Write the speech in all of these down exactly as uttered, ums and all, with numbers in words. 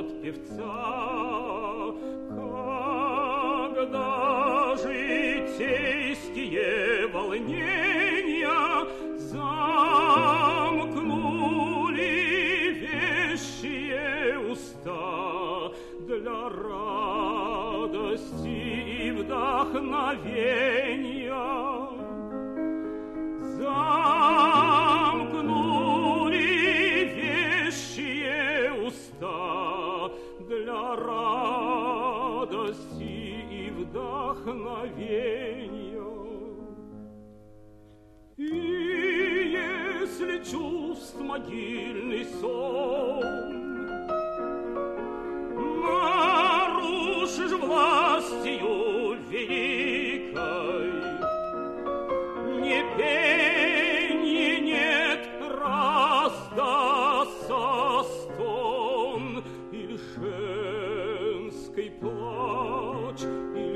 от певца. Когда житейские волнения замкнули вещие уста для радости и вдохновения, замкнули вещие уста для радости и вдохновения. И если чувств могильный сон нарушишь властью великой, не пенье, нет, раздастся стон, или женский плач, или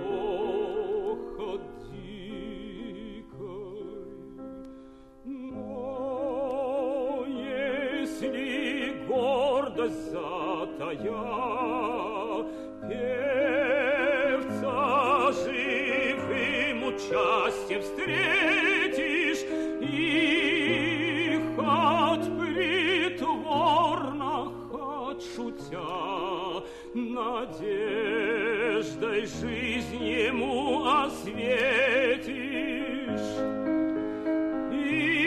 хохот дикой. Но если гордость затая певца живым участием встретишь, и хоть притворно, хоть шутя, надеждой жизнь ему осветишь, и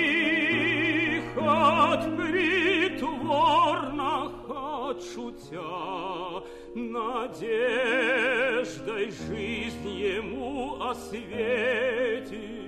хоть притворно, хоть шутя, надеждой жизнь ему осветишь.